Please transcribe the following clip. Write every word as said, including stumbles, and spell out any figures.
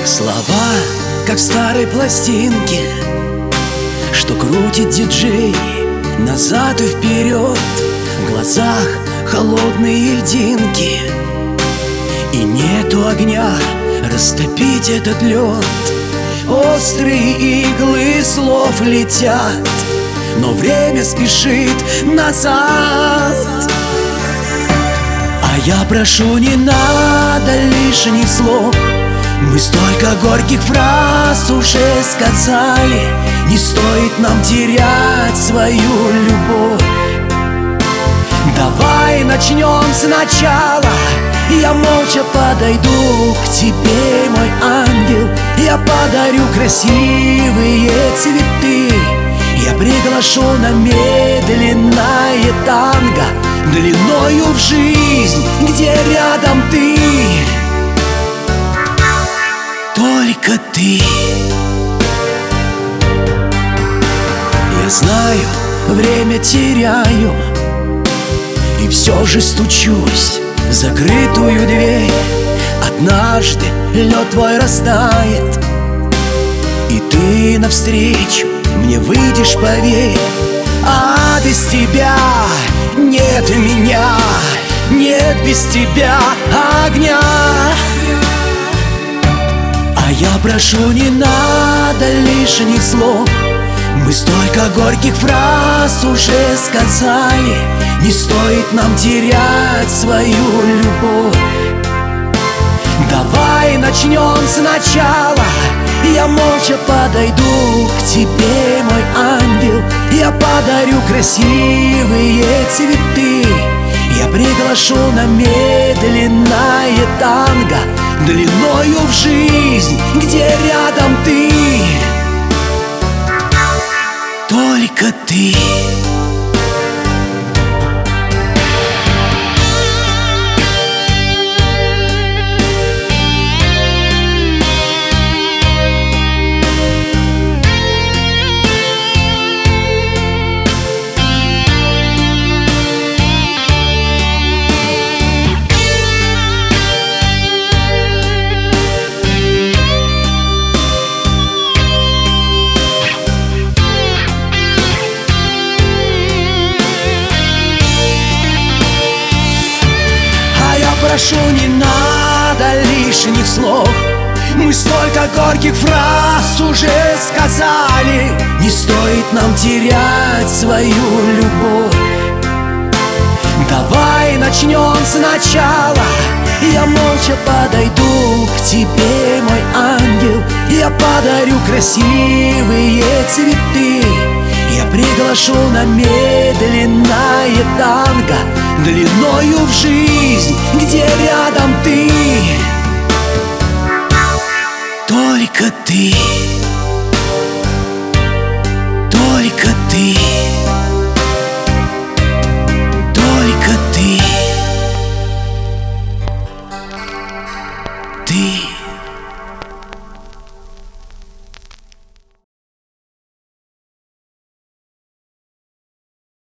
Слова, как в старой пластинке, что крутит диджей назад и вперед. В глазах холодные льдинки, и нету огня растопить этот лед. Острые иглы слов летят, но время спешит назад. А я прошу, не надо лишних слов. Мы столько горьких фраз уже сказали. Не стоит нам терять свою любовь. Давай начнем сначала. Я молча подойду к тебе, мой ангел. Я подарю красивые цветы. Я приглашу на медленное танго, длиною в жизнь, где рядом ты, только ты. Я знаю, время теряю, и все же стучусь в закрытую дверь. Однажды лед твой растает, и ты навстречу мне выйдешь, поверь. А без тебя нет меня, нет без тебя огня. А я прошу, не надо лишних слов. Мы столько горьких фраз уже сказали. Не стоит нам терять свою любовь. Давай начнем сначала. Я молча подойду к тебе, мой ангел. Я подарю красивые цветы. Я приглашу на медленное танго, длиною в жизнь, где рядом ты, только ты. Прошу, не надо лишних слов. Мы столько горьких фраз уже сказали. Не стоит нам терять свою любовь. Давай начнем сначала. Я молча подойду к тебе, мой ангел. Я подарю красивые цветы. Я приглашу на медленное танго, длиною в жизнь, где рядом ты, только ты, только ты, только ты, ты.